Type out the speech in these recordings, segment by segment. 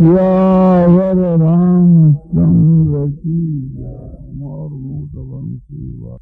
सियावर रामचंद्र की मोर मूत बंसी वा।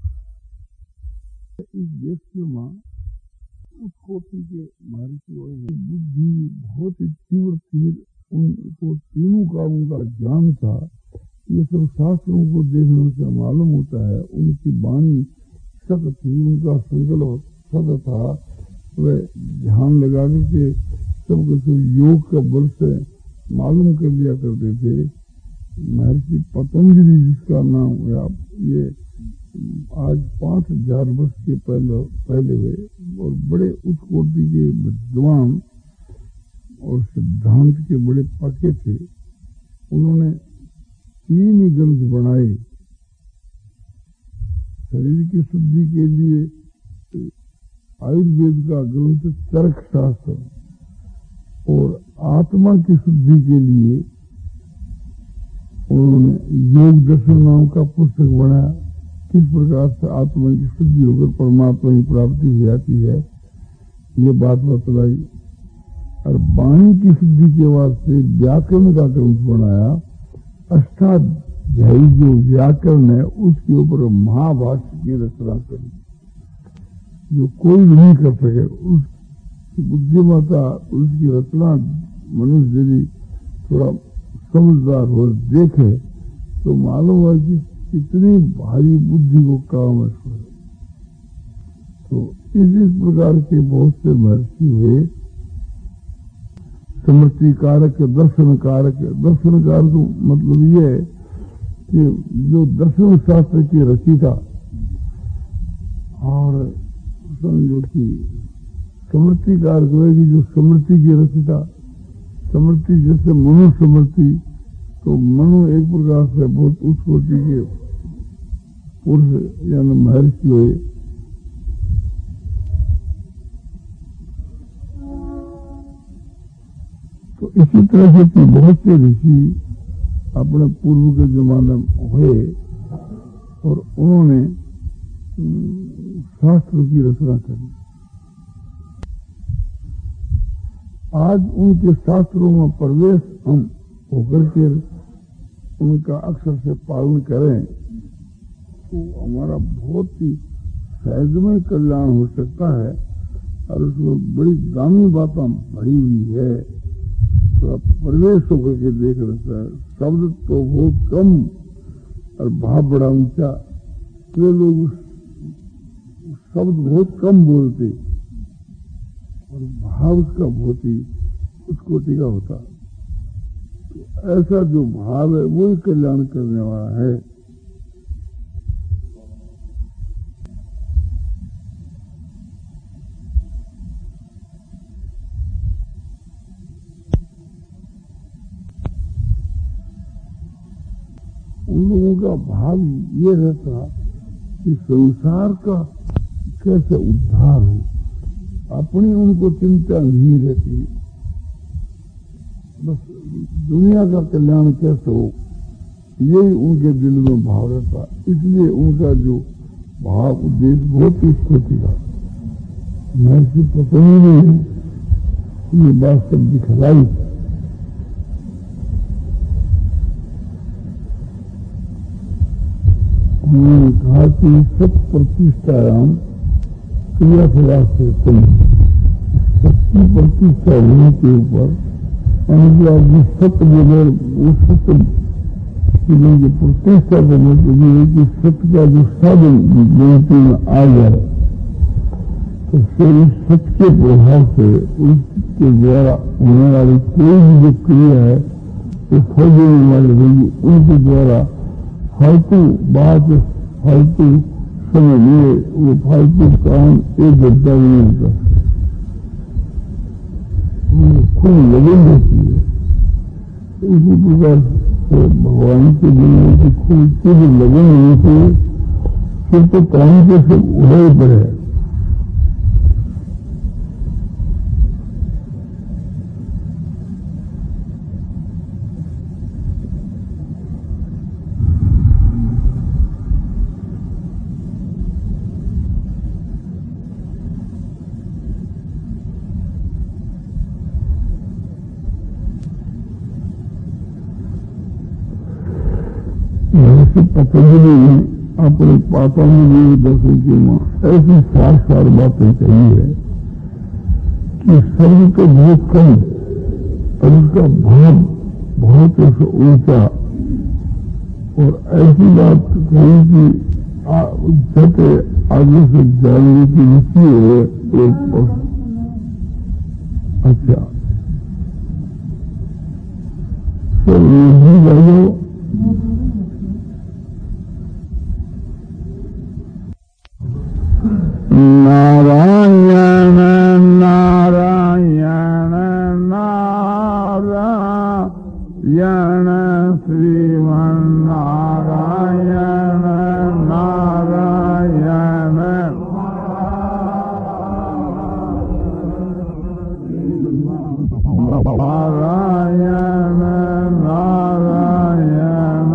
इस देश के माँ उस कोटि के महर्षि हुए हैं। बुद्धि बहुत ही तीव्र थी, उनको तीनों कामों का ज्ञान था। ये सब शास्त्रों को देखने से मालूम होता है। उनकी वाणी सत थी, उनका संकल्प सत था। वे ध्यान लगा करके सब कुछ योग का बल से मालूम कर लिया करते थे। महर्षि पतंजलि जिसका नाम हुआ, ये आज 5000 वर्ष के पहले हुए और बड़े उच्च कोटि के विद्वान और सिद्धांत के बड़े पक्के थे। उन्होंने 3 ही ग्रंथ बनाए। शरीर की शुद्धि के लिए आयुर्वेद का ग्रंथ चरक शास्त्र और आत्मा की शुद्धि के लिए उन्होंने योग दर्शन नाम का पुस्तक बनाया। किस प्रकार से आत्मा की शुद्धि होकर परमात्मा की प्राप्ति हो जाती है, ये बात बतलाई। और वाणी की शुद्धि के वास्ते व्याकरण का ग्रंथ बनाया। अष्टाध्यायी जो व्याकरण है उसके ऊपर महाभाष्य की रचना करी, जो कोई नहीं कर सके। उसकी बुद्धिमत्ता, उसकी रचना मनुष्य यदि थोड़ा समझदार हो देखे तो मालूम है कि कितनी भारी बुद्धि को काम है। तो इस प्रकार के बहुत से महर्षि हुए। स्मृति कारक, दर्शन कारक। दर्शन कारक मतलब ये है कि जो दर्शन शास्त्र की रचयिता, और समझो कि स्मृति कारक होगी जो स्मृति की रचयिता। स्मृति जैसे मनु स्मृति, तो मनु एक प्रकार से बहुत उच्च कोटि के पुरुष यानी महर्षि हुए। तो इसी तरह से बहुत से ऋषि अपने पूर्व के जमाने में हुए और उन्होंने शास्त्र की रचना करी। आज उनके शास्त्रों में प्रवेश हम होकर के उनका अक्षर से पालन करें तो हमारा बहुत ही सहजमय कल्याण हो सकता है। और उसमें बड़ी दामी बातें भरी हुई है। तो प्रवेश होकर के देख रहे हैं। शब्द तो बहुत कम और भाव बड़ा ऊंचा। वे लोग शब्द बहुत कम बोलते और भाव उसका बहुत ही उस कोटि का होता। तो ऐसा जो भाव है वही कल्याण करने वाला है। उन लोगों का भाव ये रहता कि संसार का कैसे उद्धार हो, अपनी उनको चिंता नहीं रहती। बस दुनिया का कल्याण कैसे हो, यही उनके दिल में भाव रहता। इसलिए उनका जो भाव उद्देश्य बहुत ही स्थिति का महर्षि पतंजलि ने ये बात सब दिखलाई। उन्होंने कहा कि सत प्रतिष्ठायाम क्रिया फला से सत्य प्रतिष्ठा होने के ऊपर आदमी सत्य बोले वो सत्य की प्रतिष्ठा करने के लिए कि सत्य का जो साधन गिनती में आ जाए तो फिर उस सत्य के प्रभाव से उसके द्वारा होने वाली कोई भी जो क्रिया है वो फल देने वाली रहेगी। उनके द्वारा फालतू बात, फालतू समय लिए वो फालतू काम एक घंटा नहीं होता। खूब लगन रहती है। इसी प्रकार से भगवान के लिए की खूब तीव्र लगन होने से फिर तो काम के सब उड़े पड़े। जैसे पतंजलि ने अपने पातांजलि दर्शन की माँ ऐसी सार बातें कही है कि सर्व तो बहुत कम और उसका भाव बहुत ऐसा ऊंचा, और ऐसी बात कही कि जैसे आगे से जानने की रुचि है तो अच्छा सर ये जाओ नारायण नारायण नारायण श्रीमन नारायण नारायण नारायण नारायण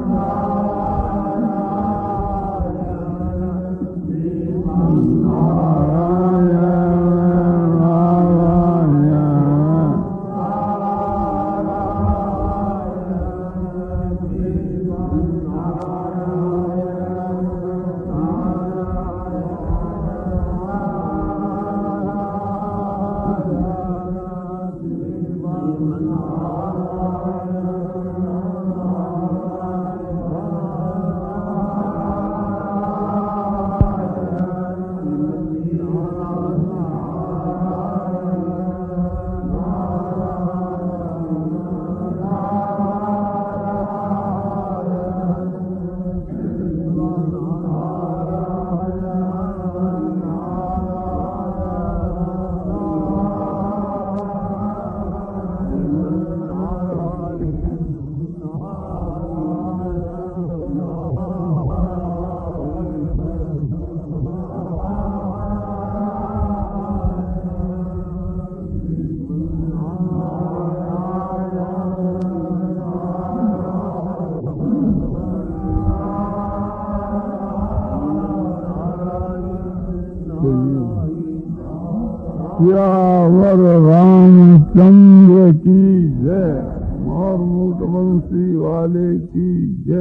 सियावर रामचंद्र की जय और मूटवंशी वाले की जय।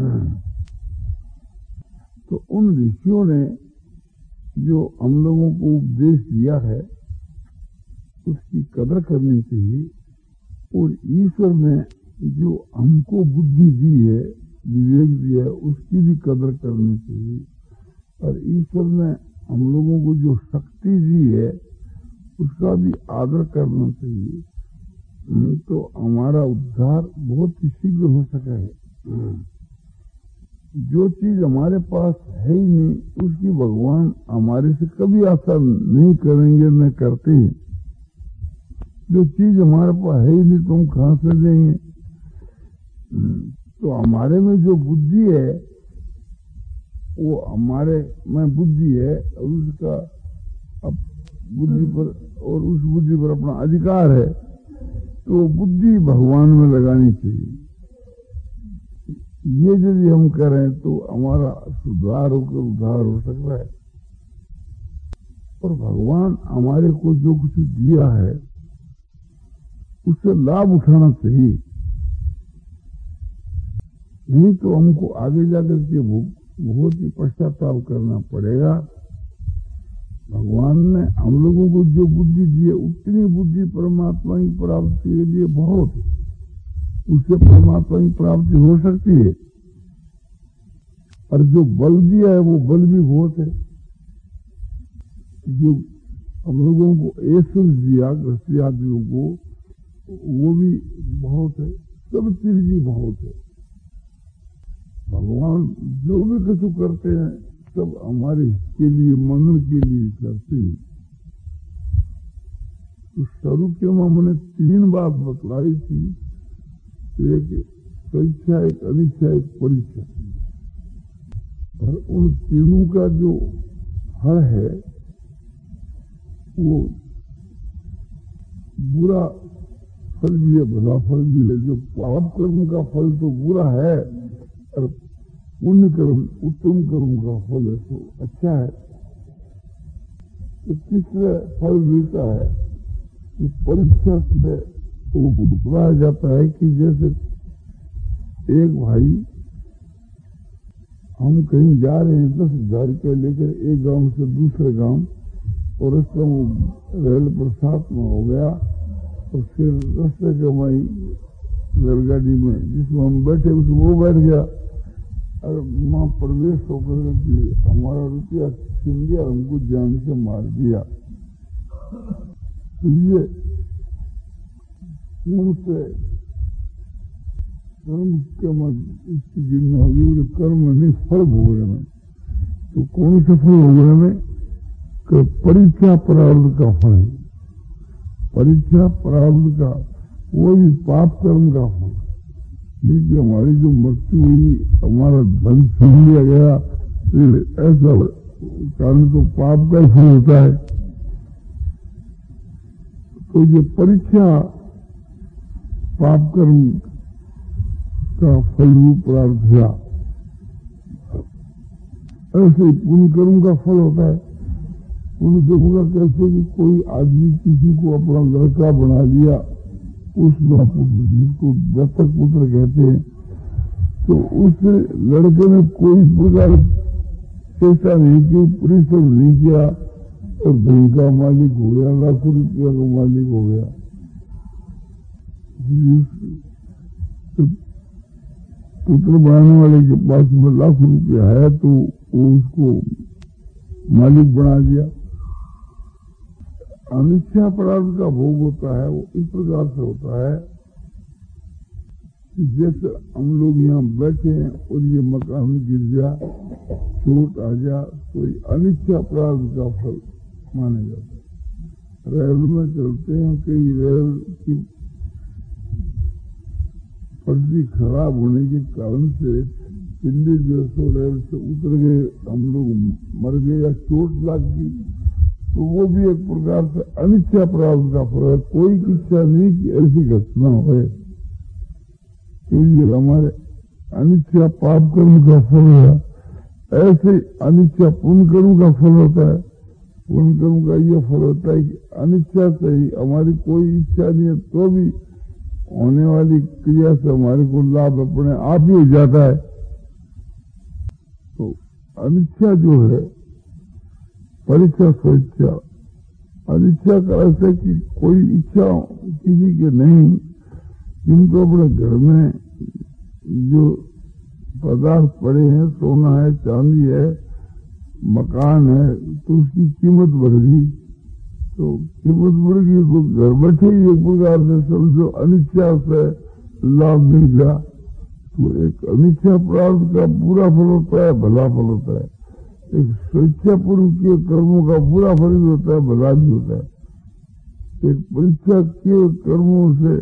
तो उन ऋषियों ने जो हम लोगों को उपदेश दिया है उसकी कदर करनी चाहिए, और ईश्वर ने जो हमको बुद्धि दी है, विवेक दिया है, उसकी भी कदर करनी चाहिए। और ईश्वर ने हम लोगों को जो शक्ति दी है उसका भी आदर करना चाहिए, तो हमारा उद्धार बहुत ही शीघ्र हो सका है। जो चीज हमारे पास है ही नहीं उसकी भगवान हमारे से कभी आशा नहीं करेंगे, न करते हैं। जो चीज हमारे पास है ही नहीं तो हम कहां से देंगे। तो हमारे में जो बुद्धि है वो हमारे में बुद्धि है, और उसका बुद्धि पर और उस बुद्धि पर अपना अधिकार है, तो बुद्धि भगवान में लगानी चाहिए। ये यदि हम करें तो हमारा सुधार होकर उद्धार हो सकता है। और भगवान हमारे को जो कुछ दिया है उससे लाभ उठाना चाहिए, नहीं तो हमको आगे जाकर के बहुत ही पश्चाताप करना पड़ेगा। भगवान ने हम लोगों को जो बुद्धि दी है उतनी बुद्धि परमात्मा की प्राप्ति के लिए बहुत है, उससे परमात्मा की प्राप्ति हो सकती है। और जो बल दिया है वो बल भी बहुत है। जो हम लोगों को ऐश्वर्य दिया गृहस्थी आदियों को वो भी बहुत है, सब चीज भी बहुत है। भगवान जो भी कुछ करते हैं सब हमारे के लिए मंगल के लिए करते हैं। तो स्वरूप के हमने 3 बात बतलाई थी, एक परीक्षा, एक अनिच्छा, एक परीक्षा। और उन तीनों का जो हल है वो बुरा फल भी है, भला फल भी है। जो पाप कर्म का फल तो बुरा है, और पुण्य कर्म उत्तम कर्म का फल है तो अच्छा है। तो तीसरा फल मिलता है कि परीक्षा में वो बताया जाता है कि जैसे एक भाई हम कहीं जा रहे हैं 10,000 रुपये लेकर एक गांव से दूसरे गांव, और रास्ता में रेल बरसात में हो गया, और फिर रास्ते के वही रेलगाड़ी में जिसमें हम बैठे उसमें वो बैठ गया, और वहाँ प्रवेश होकर के हमारा रुपया छीन लिया, हमको जान से मार दिया। तो ये उनसे कर्म के इसकी गिनना होगी, कर्म नहीं फल भोगने में। तो कौन से फल भोगने में? परीक्षा प्रारब्ध का फल है, परीक्षा प्रारब्ध का, वो भी पाप कर्म का फल। देखिए हमारी जो मृत्यु हुई, हमारा धन छीन लिया गया, ऐसा कारण तो पाप का ही फल होता है। तो ये परीक्षा पाप कर्म का फल रूप प्राप्त हुआ। ऐसे पुण्य कर्म का फल होता है। पुण्य कर्म का कैसे कि कोई आदमी किसी को अपना लड़का बना लिया, उस पुत्र जिसको दत्तक पुत्र कहते हैं, तो उस लड़के में कोई प्रकार ऐसा नहीं कि परिश्रम नहीं किया और धन का मालिक हो गया, लाखों रुपया का मालिक हो गया। तो पुत्र बनाने वाले के पास में लाखों रुपया है तो वो उसको मालिक बना दिया। अनिच्छा पदार्थ का भोग होता है, वो इस प्रकार से होता है कि जैसे हम लोग यहाँ बैठे हैं और ये मकान गिर गया, चोट आ गया, तो अनिच्छा पदार्थ का फल माना जाता है। रेल में चलते हैं, कई रेल की पटरी खराब होने के कारण से पिंडी जो सो रेल से उतर गए, हम लोग मर गए या चोट लग गई, तो वो भी एक प्रकार से अनिच्छा प्राप्त का फल है। कोई इच्छा नहीं कि ऐसी घटना हो, ये हमारे अनिच्छा पाप कर्म का फल है। ऐसे अनिच्छा पुण्य कर्म का फल होता है। पुण्य कर्म का यह फल होता है कि अनिच्छा से ही, हमारी कोई इच्छा नहीं है तो भी होने वाली क्रिया से हमारे को लाभ अपने आप ही हो जाता है। तो अनिच्छा जो है, परीक्षा स्वेच्छा, अनिच्छा का अर्थ है कि कोई इच्छा किसी के नहीं, जिनको अपने घर में जो पदार्थ पड़े हैं, सोना है, चांदी है, मकान है, तो उसकी कीमत बढ़ गई, तो कीमत बढ़ गई तो घर बैठे ही एक प्रकार से समझो अनिच्छा से लाभ मिल गया। तो एक अनिच्छा प्राप्त का बुरा फल होता है, भला फल होता है। एक स्वेच्छापूर्व के कर्मों का बुरा फल भी होता है, भला भी होता है। एक परीक्षा के कर्मों से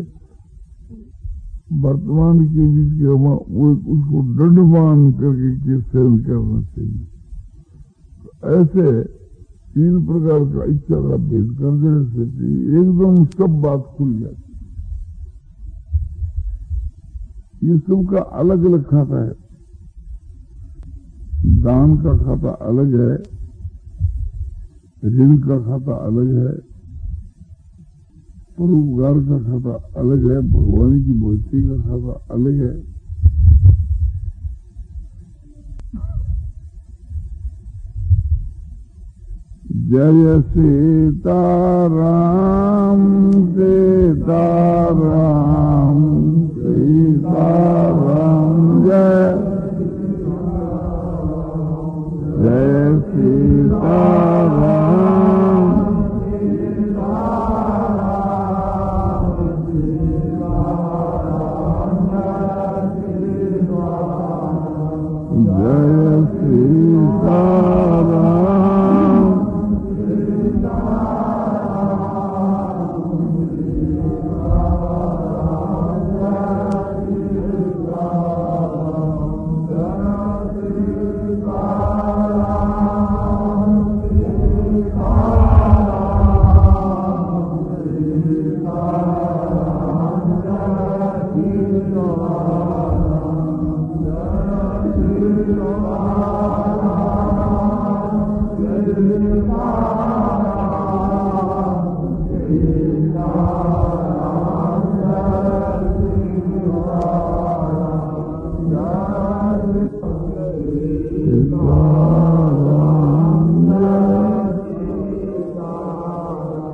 वर्तमान के बीच के वो उसको दंडमान करके सेवन करना चाहिए। ऐसे तीन प्रकार का इच्छा का भेद कर देने से एकदम सब बात खुल जाती। ये सबका अलग अलग खाता है। दान का खाता अलग है, ऋण का खाता अलग है, परोपकार का खाता अलग है, भगवान की भक्ति का खाता अलग है। जय सीताराम सीताराम सीताराम, जय जय सीताराम जय सीताराम। Oh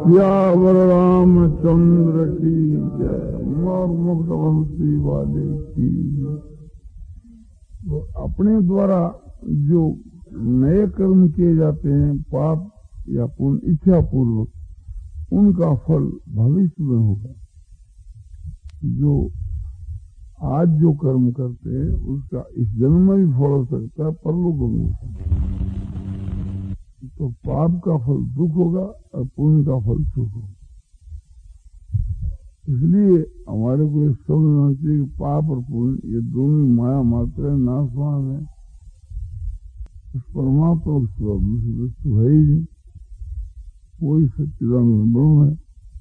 सियावर रामचंद्र की जय। और मुक्त बंसी वाले की जय। तो अपने द्वारा जो नए कर्म किए जाते हैं, पाप या पुण्य, इच्छा पूर्वक, उनका फल भविष्य में होगा। जो आज जो कर्म करते हैं उसका इस जन्म में भी फल हो सकता है, परलोक में हो सकता है। तो पाप का फल दुख होगा और पुण्य का फल सुख होगा। इसलिए हमारे को ये समझना चाहिए कि पाप और पुण्य ये दोनों माया मात्र है, नाशवान है। उस परमात्मा दूसरी वस्तु है ही नहीं, वही सच्चिदानंद ब्रह्म है।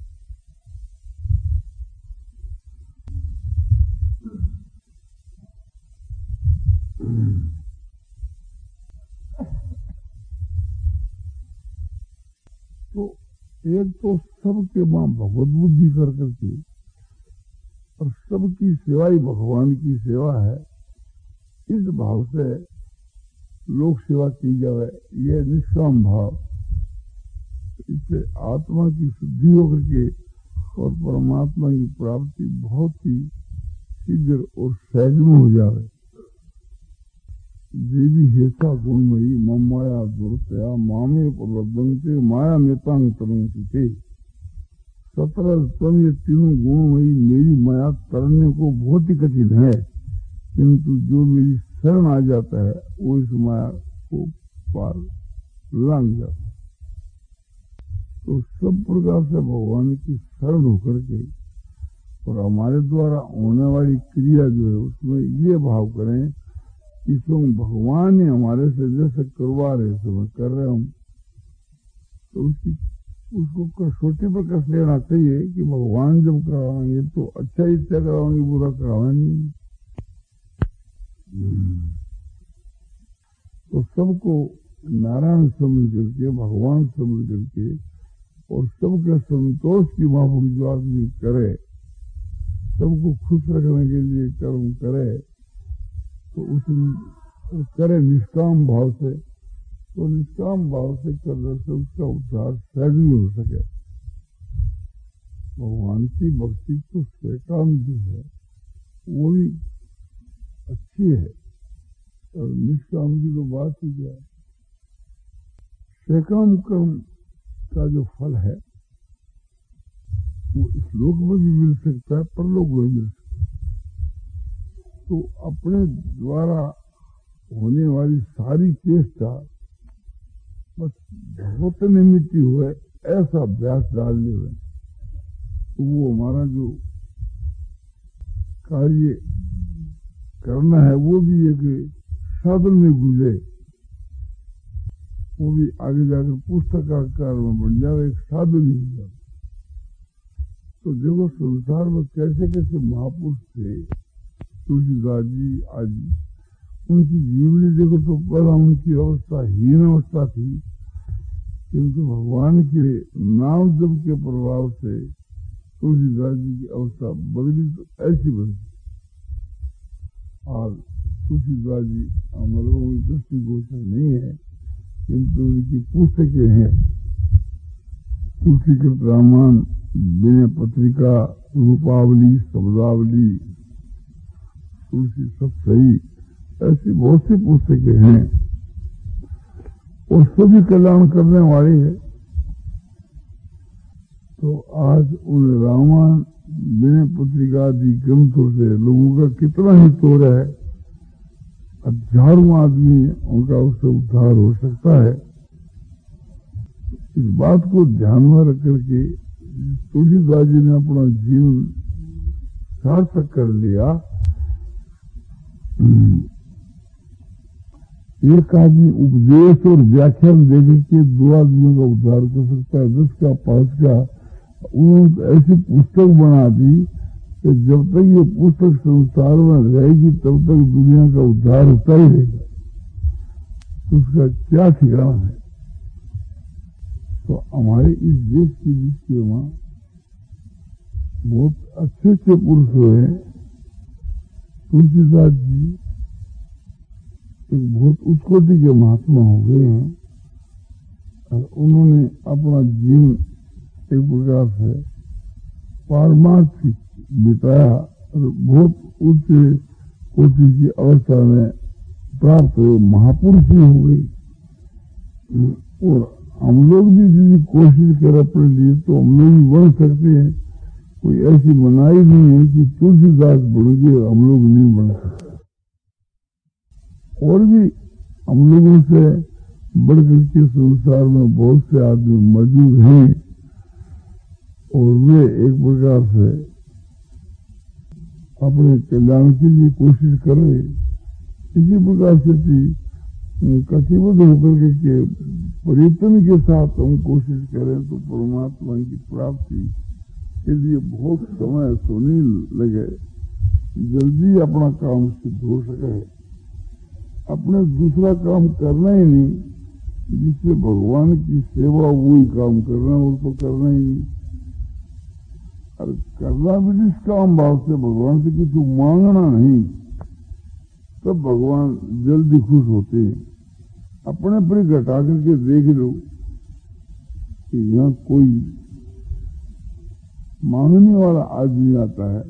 तो एक तो सबके मां भगवत बुद्धि कर करके और सबकी सेवा ही भगवान की सेवा है, इस भाव से लोक सेवा की जाए, यह निष्काम भाव। इससे आत्मा की शुद्धि होकर के और परमात्मा की प्राप्ति बहुत ही शीघ्र और सहज में हो जाए। देवी हेता गुणमयी मम माया दुर्तया मामे प्रबद्धंते माया मेतांग तरंगते। 17 तम ये तीनों गुणमयी मेरी माया तरने को बहुत ही कठिन है, किंतु जो मेरी शरण आ जाता है वो इस माया को पार लांग जाता है। तो सब प्रकार से भगवान की शरण होकर के और हमारे द्वारा होने वाली क्रिया जो है उसमें ये भाव करें कि तुम भगवान ने हमारे से जैसे करवा रहे समय कर रहे हम, तो उसको कसौटी पर कस लेना चाहिए कि भगवान जब कराएंगे तो अच्छा इच्छा कराएंगे, बुरा कराएंगे। तो सबको नारायण समझ करके, भगवान समझ करके और सबके संतोष की माफक जो आदमी करे, सबको खुश रखने के लिए कर्म करे, तो उस करे निष्काम भाव से, तो निष्काम भाव से करने से उसका उद्धार सहज ही हो सके। भगवान की भक्ति तो स्वकाम जो है वो भी अच्छी है, और निष्काम की तो बात ही क्या है। स्वकाम कर्म का जो फल है वो इस लोक में भी मिल सकता है, परलोक में मिल सकता है। तो अपने द्वारा होने वाली सारी चेष्टा बस भगवत निमित्त हुए ऐसा अभ्यास डालने हुए, तो वो हमारा जो कार्य करना है वो भी एक साधन में गुजरे, वो भी आगे जाकर पुस्तकाकार में बन जाए, एक साधन ही हो जाए। तो देखो संसार में कैसे कैसे महापुरुष थे, तुलसीदास जी आदि, उनकी जीवनी देखो तो पहला उनकी अवस्था हीन अवस्था थी, किंतु भगवान के नाम जप के प्रभाव से तुलसीदास जी की अवस्था बदली, तो ऐसी बदली। और तुलसीदास जी हमारे को दृष्टिगोचर नहीं है, किंतु उनकी पुस्तकें हैं, तुलसीकृत रामायण, विनय पत्रिका, रूपावली, शब्दावली, तुलसी सब सही, ऐसी बहुत सी पुस्तकें हैं और सभी कल्याण करने वाली है। तो आज उन रामायण, विनय पत्रिका आदि ग्रंथों से लोगों का कितना ही तोड़ है, हजारों आदमी उनका उससे उद्धार हो सकता है। इस बात को ध्यान में रख करके तुलसीदास जी ने अपना जीवन सार्थक कर लिया। एक आदमी उपदेश और व्याख्यान देकर के 2 आदमियों का उद्धार कर सकता है, 10 का 5 का। उन्होंने ऐसी पुस्तक बना दी कि जब तक ये पुस्तक संसार में रहेगी तब तक दुनिया का उद्धार होता ही रहेगा, तो उसका क्या ठिकाना है। तो हमारे इस देश की विषय में बहुत अच्छे अच्छे पुरुष हुए। तुलसीदास जी एक बहुत उत्कोटि के महात्मा हो गए हैं, और उन्होंने अपना जीवन एक प्रकार से पारमार्थिक बिताया और बहुत उच्च कोटि की अवस्था में प्राप्त हुए, महापुरुष ही हो गई। और हम लोग भी यदि कोशिश करें अपने लिए तो हम लोग भी बढ़ सकते हैं। कोई ऐसी मनाही नहीं है कि तुलसीदास बढ़ गए हम लोग नहीं बढ़ सकते। और भी हम लोगों से बढ़कर के संसार में बहुत से आदमी मौजूद हैं और वे एक प्रकार से अपने कल्याण के लिए कोशिश कर रहे। इसी प्रकार से कटिबद्ध होकर के प्रयत्न के साथ हम कोशिश करें तो परमात्मा की प्राप्ति के लिए बहुत समय तो नहीं लगे, जल्दी अपना काम सिद्ध हो सके। अपने दूसरा काम करना ही नहीं, जिससे भगवान की सेवा वही काम करना, और तो करना ही नहीं। और करना भी जिस काम भाव से भगवान से किसी मांगना नहीं, तब भगवान जल्दी खुश होते हैं। अपने पर घटा करके देख लो कि यहाँ कोई मांगने वाला आदमी आता है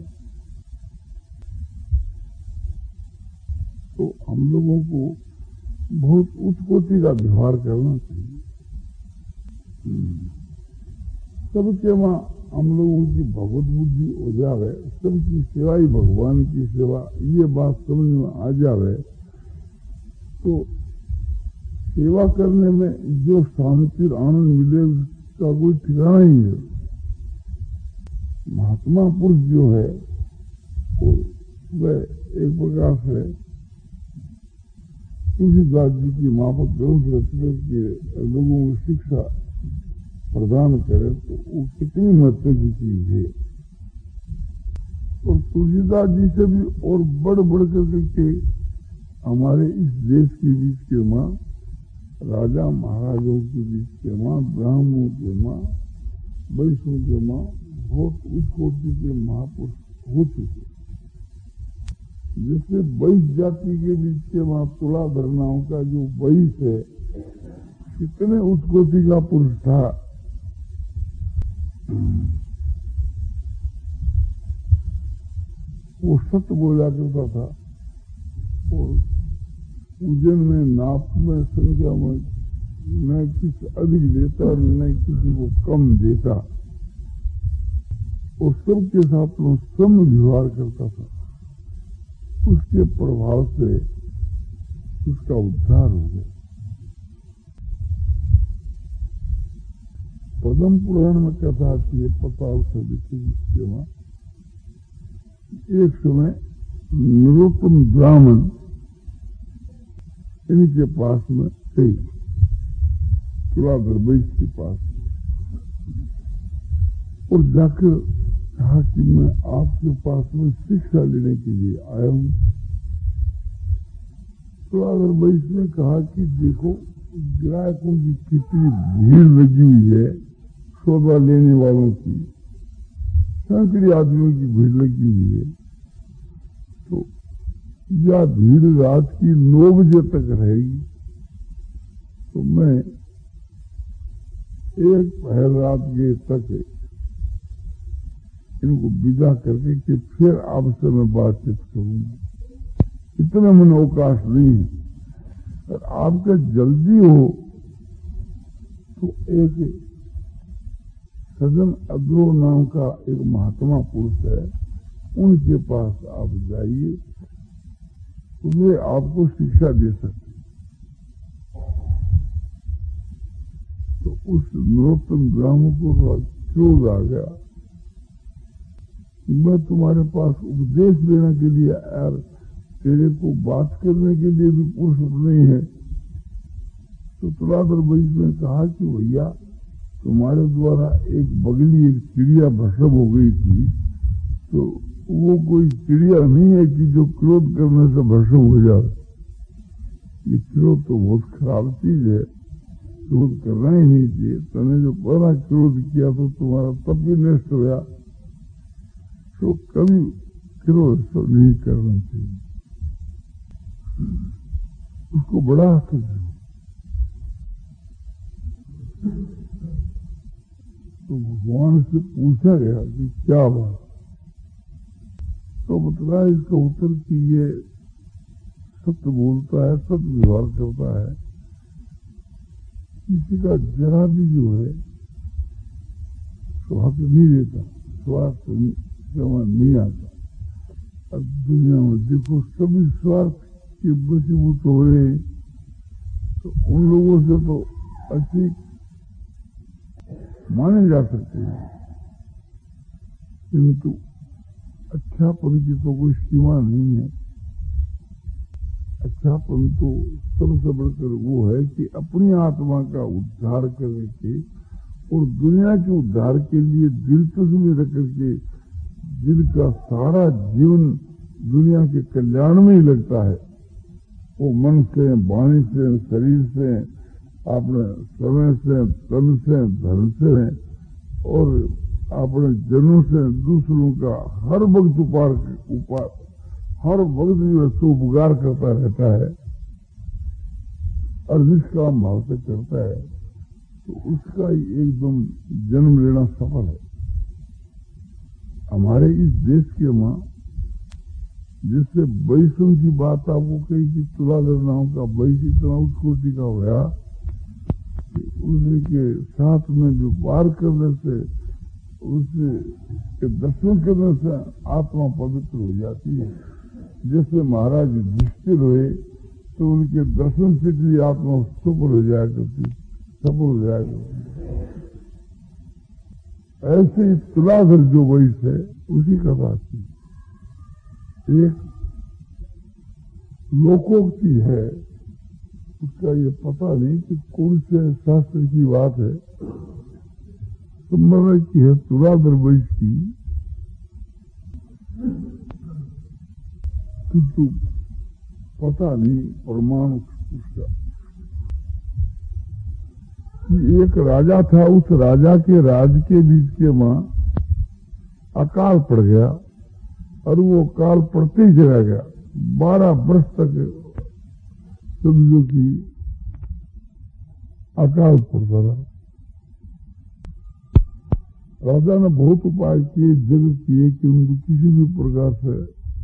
तो हम लोगों को बहुत उत्कोटि का व्यवहार करना चाहिए। सबके वहां हम लोगों की भगवत बुद्धि हो जावे, सबकी सेवा ही भगवान की सेवा, ये बात समझ में आ जावे तो सेवा करने में जो शांति आनंद मिले उसका कोई ठिकाना ही है। महात्मा पुरुष जो है वह एक प्रकार से तुलसीदास जी की माफक ग्रंथ रचना के लोगों को शिक्षा प्रदान करे तो वो कितनी महत्व की चीज है। और तुलसीदास जी से भी और बढ़ करके हमारे इस देश के बीच के माँ, राजा महाराजों के बीच के माँ, ब्राह्मणों के माँ, वैष्णों के माँ, बहुत उच्च कोटि के महापुरुष हो चुके। जैसे 22 जाति के बीच के वहां तुलाधरनाओं का जो 22 है, कितने उच्च कोटि का पुरुष था। वो सत्य बोला करता था और पूजन में, नाप में, संख्या में न किसी अधिक देता न किसी को कम देता और सबके साथ में सम व्यवहार करता था। उसके प्रभाव से उसका उद्धार हो गया। पद्म पुराण में कथा आती है, पताल से लिखी वहां एक समय नरोत्तम ब्राह्मण इनके पास में थे, तुलाधर वैश्य के पास, और जाकर कहा कि मैं आपके पास में शिक्षा लेने के लिए आया हूं। तुलाधर वैश्य ने कहा कि देखो ग्राहकों की कितनी भीड़ लगी हुई है, सौदा लेने वालों की सैकड़े आदमियों की भीड़ लगी हुई है, तो यह भीड़ रात की 9 बजे तक रहेगी तो मैं एक पहर रात के तक इनको विदा करके कि फिर आपसे मैं बातचीत करूंगा। इतना मन अवकाश नहीं है। अगर आपका जल्दी हो तो एक सजन अग्रो नाम का एक महात्मा पुरुष है, उनके पास आप जाइए, वे आपको शिक्षा दे सकते। तो उस नरोत्तम ब्राह्मण को क्रोध आ गया, मैं तुम्हारे पास उपदेश देने के लिए यार, तेरे को बात करने के लिए भी पुरुष नहीं है। तो तुलाधर वैश्य ने कहा कि भैया तुम्हारे द्वारा एक बगली एक चिड़िया भस्म हो गई थी, तो वो कोई चिड़िया नहीं है कि जो क्रोध करने से भस्म हो जाए। ये क्रोध तो बहुत खराब चीज है, क्रोध करना ही नहीं चाहिए। तूने जो पहला क्रोध किया तो तुम्हारा तब भी नष्ट हो गया, तो कभी क्रोध नहीं करना चाहिए। उसको बड़ा हक है। तो भगवान से पूछा गया कि क्या बात, तो बतलाया इसका उत्तर कि ये सत्य बोलता है, सत्य व्यवहार करता है, किसी का जरा भी जो है स्वार्थ नहीं देता, स्वार्थ नहीं आता। अब दुनिया में देखो सभी स्वार्थ के वशीभूत हो रहे हैं, तो उन लोगों से तो अच्छी माने जा सकते हैं, किंतु अच्छापन की तो कोई सीमा नहीं है। अच्छापन तो सबसे बढ़कर वो है कि अपनी आत्मा का उद्धार करने के और दुनिया के उद्धार के लिए दिलचस्पी रख करके जिनका सारा जीवन दुनिया के कल्याण में ही लगता है, वो मन से, वाणी से, शरीर से, अपने समय से, तन से, धन से और अपने जनों से दूसरों का हर वक्त हर वक्त जो है उपकार करता रहता है और निष्काम भाव से करता है, तो उसका ही एकदम जन्म लेना सफल है। हमारे इस देश के मां जिससे वैष्णव की बात आपको कही कि तुलाधर नाम का वैश्य इतना उत्कोटि का होया, उसी के साथ में व्यापार करने से, उसके के दर्शन करने से आत्मा पवित्र हो जाती है। जैसे महाराज युधिष्ठिर हुए तो उनके दर्शन से भी आत्मा सफल हो जाया करती, सफल हो जाया करती। ऐसे ही तुलाधर जो वैश्य है उसी का बात थी। एक लोकोक्ति है, उसका ये पता नहीं कि कौन से शास्त्र की बात है, संभव है कि है तुलाधर वैश्य की, किंतु पता नहीं प्रमाण उसका। एक राजा था, उस राजा के राज के बीच के मां अकाल पड़ गया और वो काल पड़ते ही चला गया। 12 वर्ष तक समझो कि अकाल पड़ता रहा। राजा ने बहुत उपाय किए, जग किए कि उनको किसी भी प्रकार से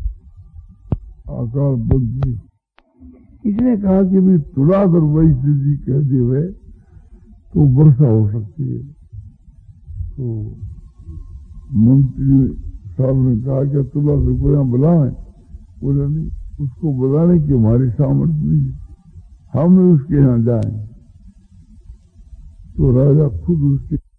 अकाल बंद नहीं। इसने कहा कि भी तुलाधर वैश्य जी कह देवे तो वर्षा हो सकती है। तो मंत्री साहब ने कहा कि तुलाधर को यहाँ बुलाएं। बोला नहीं, उसको बुलाने की हमारी सामर्थ्य नहीं, हम उसके यहाँ जाएं। तो राजा खुद उसके